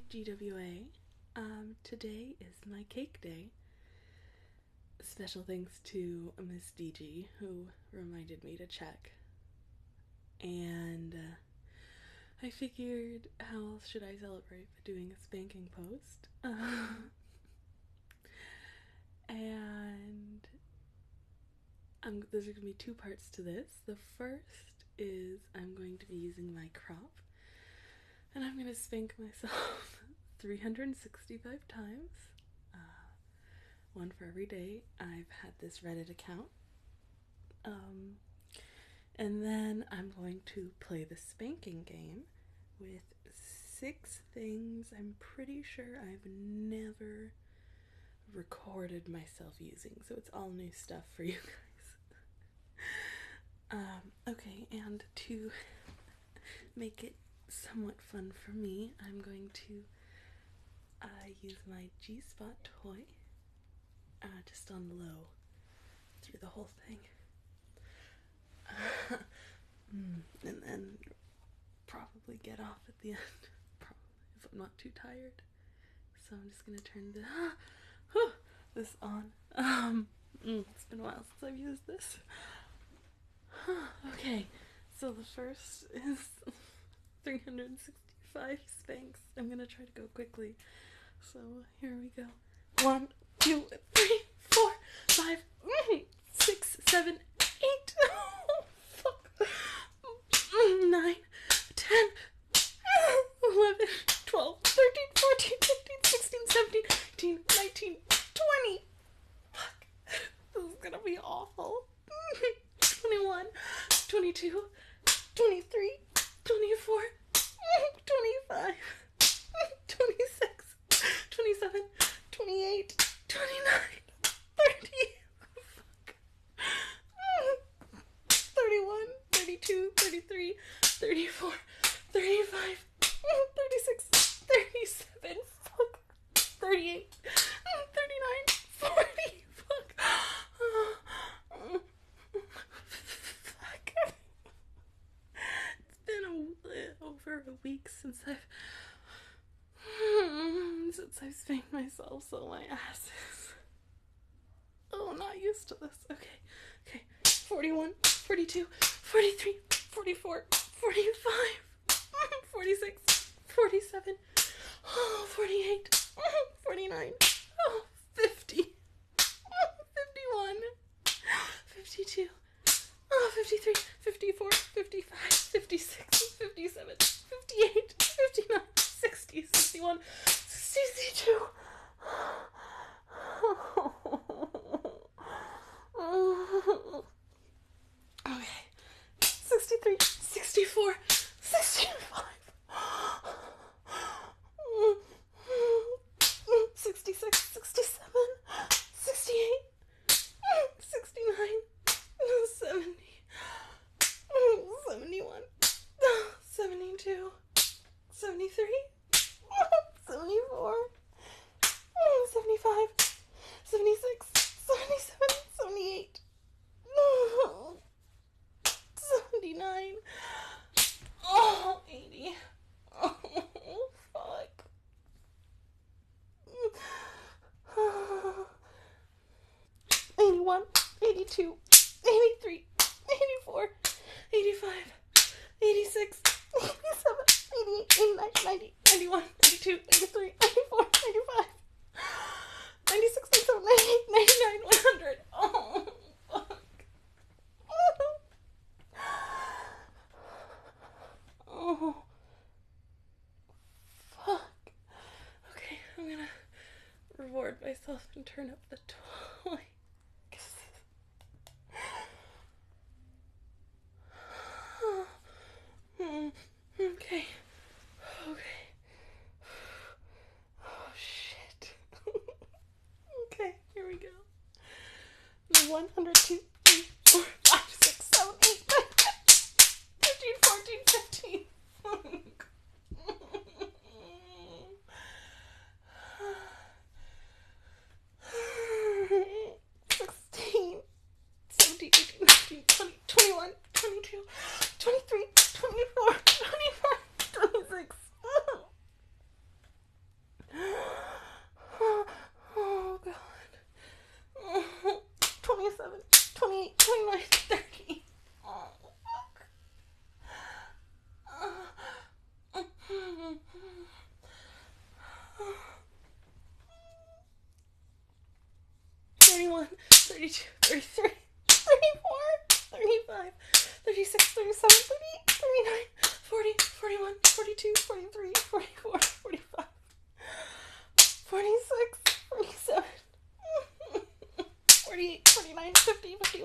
GWA. Today is my cake day. Special thanks to Miss DG who reminded me to check. And I figured, how else should I celebrate but doing a spanking post? And there's going to be two parts to this. The first is I'm going to be using my crop, and I'm going to spank myself 365 times. One for every day I've had this Reddit account. And then I'm going to play the spanking game with 6 things I'm pretty sure I've never recorded myself using. So it's all new stuff for you guys. Okay, and to make it somewhat fun for me, I'm going to use my G-Spot toy just on the low through the whole thing. And then probably get off at the end, probably, if I'm not too tired. So I'm just gonna turn this on. It's been a while since I've used this. Okay, so the first is 365 spanks. I'm gonna try to go quickly. So here we go. 1, 2, 3, 4, 5, 6, 7, 8. Oh, fuck. 9, 10, 11, 12, 13, 14, 15, 16, 17, 18, 19, 20. Fuck. This is gonna be awful. 21, 22, 23, 24, 25, 26, 27, 28, 29, 30, fuck, 31, 32, 33, 34, 35, 36, 37, fuck, 38, 39, 40, fuck, fuck. It's been over a week since I've spanked myself, so my ass is not used to this. Okay, 41, 42, 43, 44, 45, 46, 47, 48, 49, 50, 51, 52, 53, 54, 55, 56, 57, 58, 59, 60, 61, 62. Okay. 63, 64, 65, 66, 67, 68, 69, 70, 71, 72, 73, 74, 75, 76, 77, 78, 79, 80, fuck, 81, 82, 83, 84, 85, 86, 87, 88, 89, 90, 91, 92, 93, 94, 95, 96, 97, 98, 99, 100. Oh, fuck. Oh, fuck. Okay, I'm gonna reward myself and turn up the toy. Okay. Oh, shit. Okay, here we go. 102, 3, 4, 5, 6, 7, 8, 9, 10, 13, 14, 15.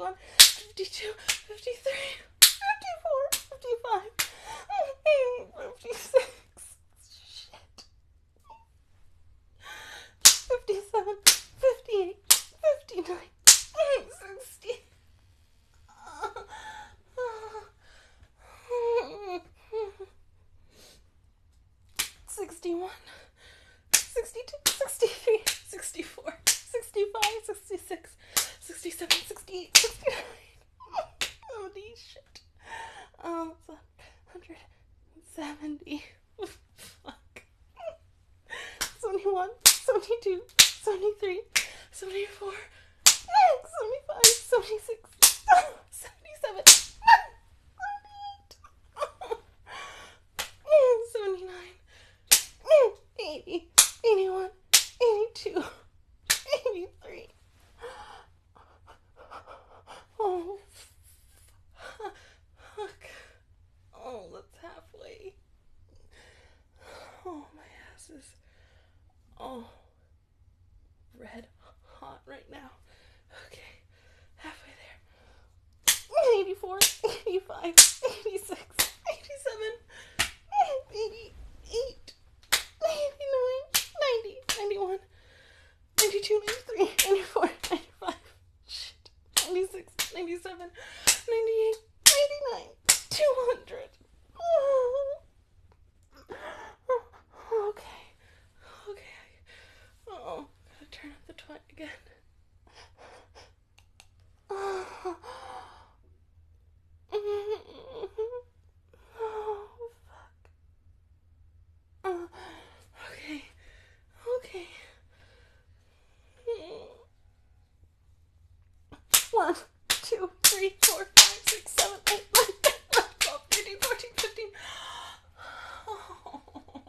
51, 52, 53, 54, 55, 56. Shit. 57, 58, 59, 60. 61, 62, 63, 64, 65, 66, 67, 68, 69. Holy shit. 170. Fuck. 71, 72, 73, 74, 75, 76, 77, 78, 79, 80, 81, 82, 83. Oh, fuck. Oh, that's halfway. Oh, my ass is, red hot right now. Okay, halfway there. 84, 85, 86, 87, 88, 89, 90, 91, 92, 93, 94, 95, shit, 96, 97, 98, 99, 200. Okay. Oh, gotta turn up the twat again. Oh, fuck. Okay. 1, 2, 3, 4, 5, 6, 7, 8, 9, 10, 11, 12, 13, 14, 15. Oh.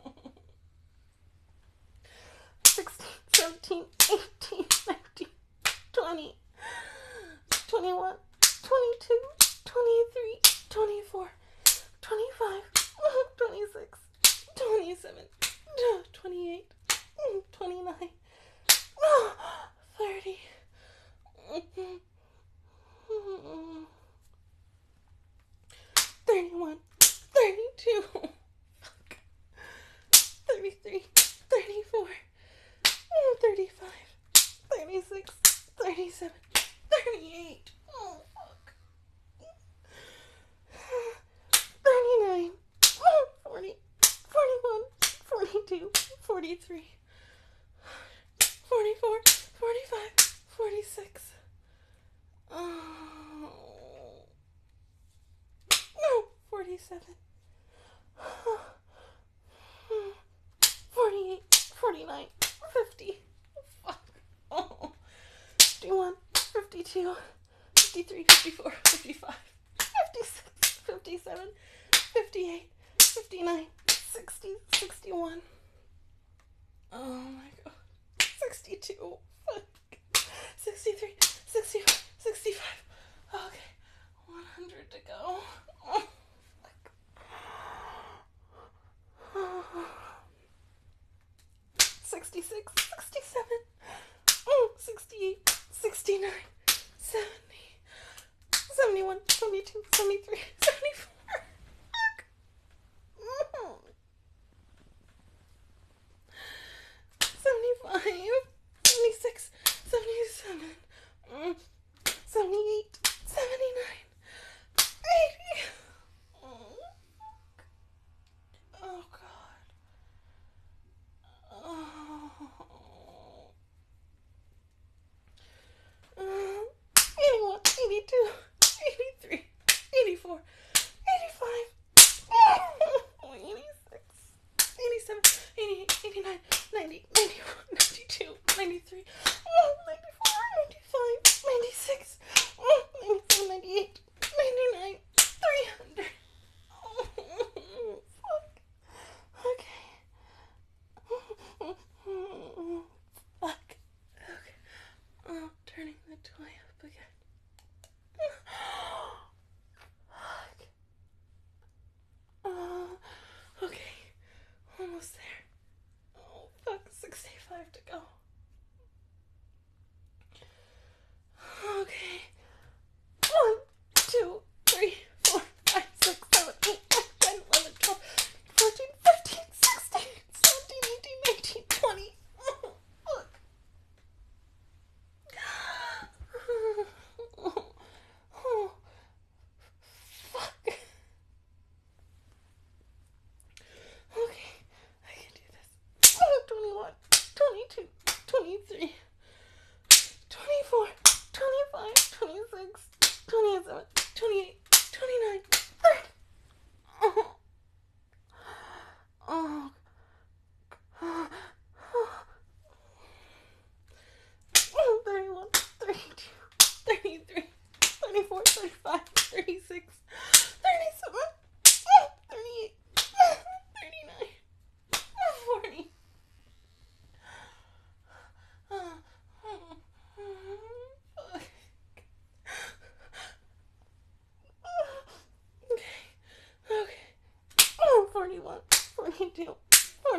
16, 17, 18, 19, 20, 21, 22, 23, 24, 25, 26, 27, 28, 29, 30, 31, 32, fuck, 33, 34, 35, 36, 37, 38, oh fuck, 39, 40, 41, 42, 43, 44, 45, 46. Oh, no, 47, 48, 49, 50. Fuck. Oh. 51, 52, 53, 54, 55, 56, 57, 58, 59, 60, 61. Oh my god. 62. Fuck. 63, 64, 65. Okay. 100 to go. Oh, fuck. 66, 67, 68, 69, 70, 71, 72, 73, 74. Fuck. 75, 76, 77, 78, 79, 80. Oh, God. Oh. 81, 82, 83, 84, 85, 86, 87, 88, 89, 90, 91, 92, 93, 94, 95, 96, 97, 98, 99, 300. Oh, fuck. Okay. Fuck. Okay. Oh, turning the toy up again. Fuck. Okay. Almost there. Oh, fuck. 65 to go. Okay.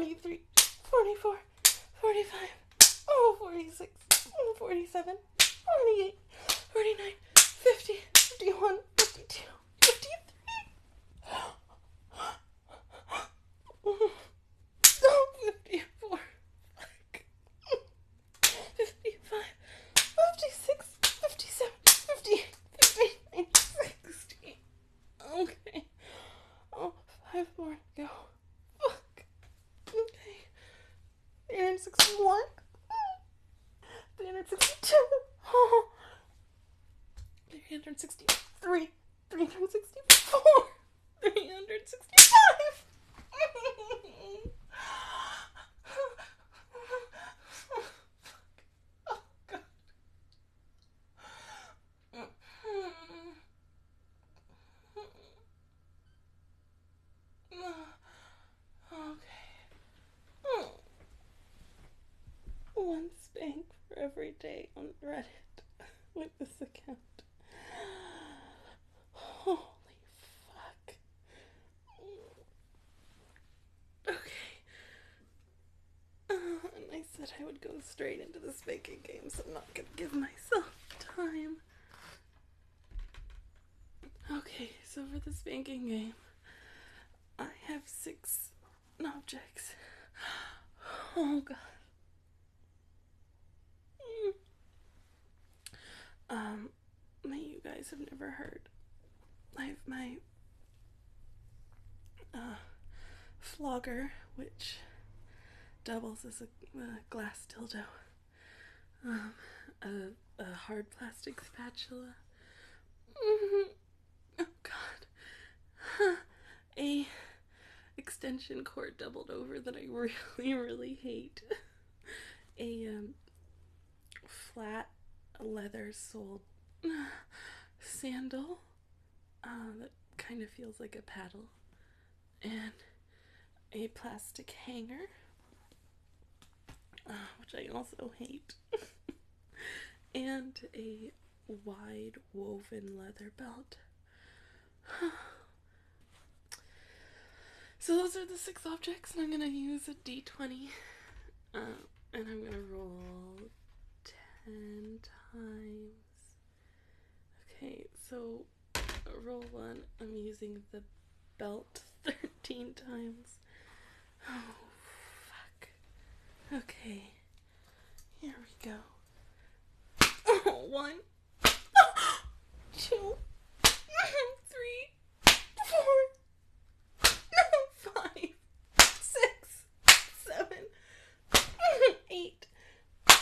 43, 44, 45, 46, 47, 48, 49, 50, 51, 52, 53. 54, 55, 56, 57, 58, 59, 60. Okay. Oh, 5 more to go. Fuck. Okay. 361. 362. 363. 364. 365. Oh, God. Okay. One spank for every day on Reddit with this account. Holy fuck. Okay. And I said I would go straight into the spanking game, so I'm not gonna give myself time. Okay, so for the spanking game, I have 6 objects. Oh, God. You guys have never heard. I have my flogger, which doubles as a glass dildo. A hard plastic spatula. Oh, God. A extension cord doubled over that I really, really hate. A flat leather soled sandal that kind of feels like a paddle, and a plastic hanger, which I also hate, and a wide woven leather belt. So those are the 6 objects, and I'm gonna use a d20, and I'm gonna roll 10 times. Okay, so roll 1, I'm using the belt 13 times. Oh, fuck. Okay, here we go. 1, 2, 3, 4, 5, 6, 7, 8, 9,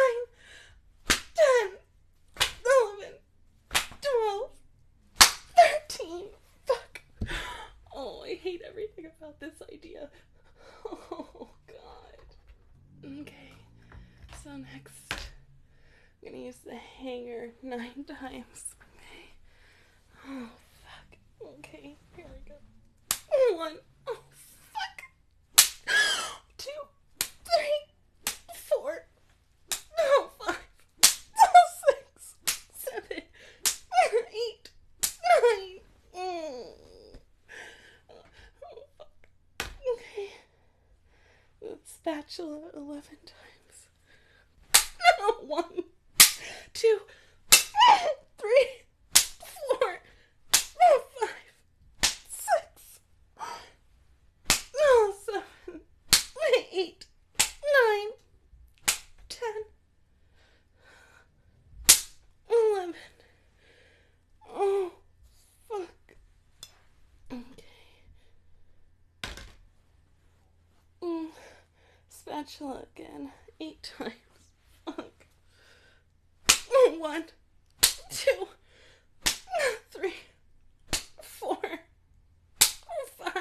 10, 11, 12, 13. Fuck. Oh, I hate everything about this idea. Oh, God. Okay. So next, I'm gonna use the hanger 9 times. Okay. Oh, fuck. Okay, here we go. 1. Oh, fuck. 2, 3, 4. No, 5. 6, 7, 8, 9. Okay. The spatula 11 times. 1, 2, 3, 4, 5, 6, 7, 8, 9, 10, 11. Oh, fuck. Okay. Spatula again. 8 times. Fuck. 1, 2, 3, 4, 5,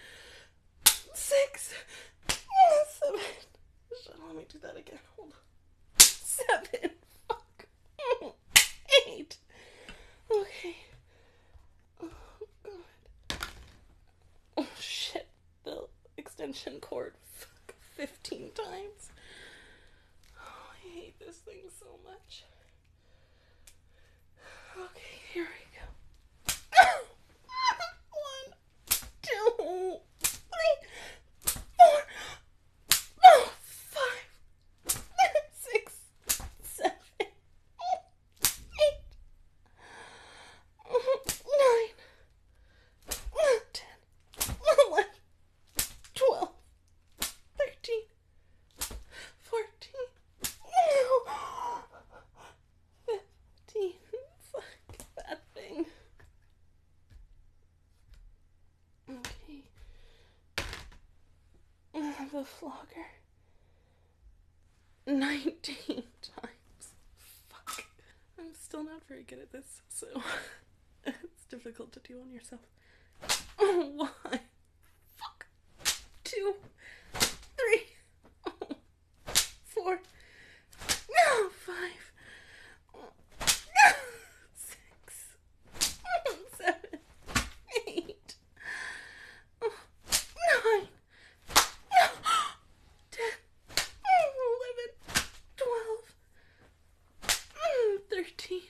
6, 7. Shut on, let me do that again. Hold on. 7. Fuck. 8. Okay. Oh, God. Oh, shit. The extension cord. Fuck. 15 times. Oh, I hate this thing so much. Okay, here we go. 1, 2, 3, 4, the flogger 19 times. Fuck. I'm still not very good at this, so it's difficult to do on yourself. 1, fuck, 2, 3, 4, no, 5, 6, 7, 8, 9, 10, 11, 12, 13,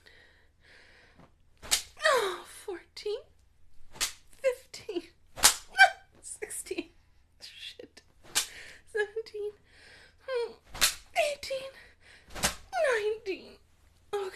14, 15, 16, shit, 17, 18, 19. Okay.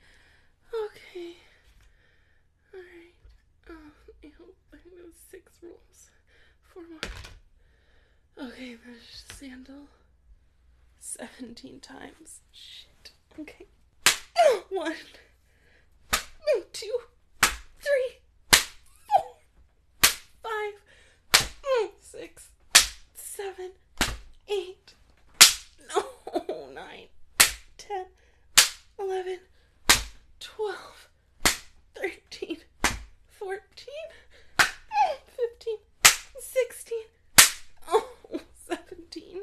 Alright. I think that was 6 rolls. 4 more. Okay, there's sandal 17 times. Shit. Okay. 1, 2, 3, 4, 5, 6, 7, 8, no, 9, 10, 11, 12, 13, 14, 15, 16, 17.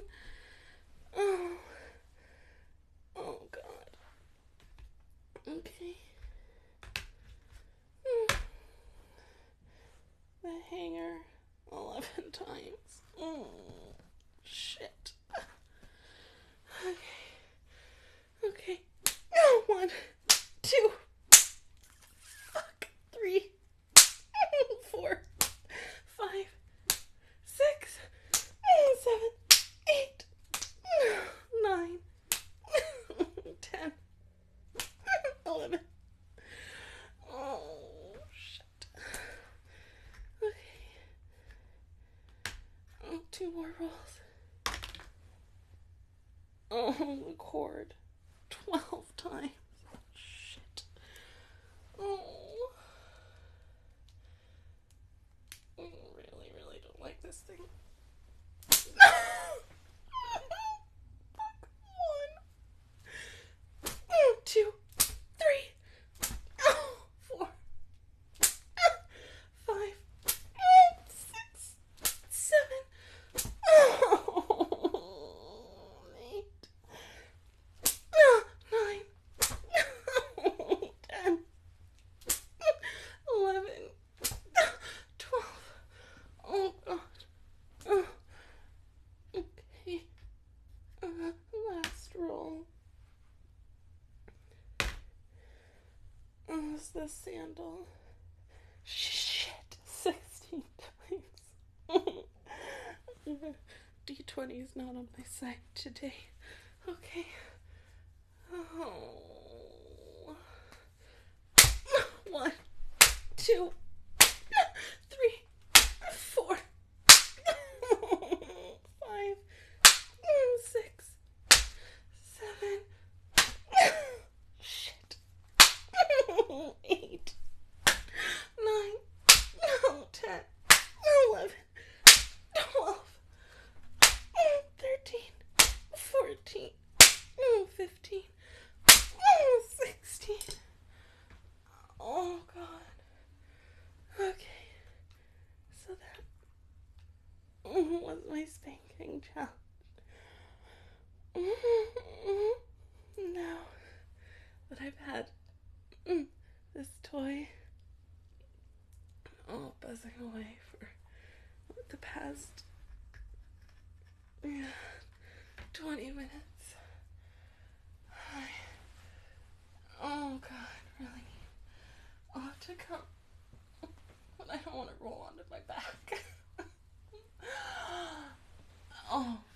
Oh God. Okay. The hanger 11 times. Shit. Okay. 1, 2, fuck, 3, 4, 5, 6, 7, 8, 9, 10, 11. Oh, shit. Okay. 2 more rolls. Oh, the cord. 12 times. Shit. Oh. I really don't like this thing. Fuck. 1, 2, 3, 4, 5, 6, 7, 8, 9, 10, 11, 12. Oh God. Okay. Last roll. Is the sandal. Shit. 16 times. D20 is not on my side today. Okay. Oh. 1, 2, 3, 4, 5, 6, 7, shit, 8, 9, no, 10, 11, 12, 13, 14, 15, 16. Oh God. Okay. So that was my spanking challenge. Now that I've had this toy buzzing away for the past 20 minutes, oh God, really need a lot to come. But I don't want to roll onto my back. Oh.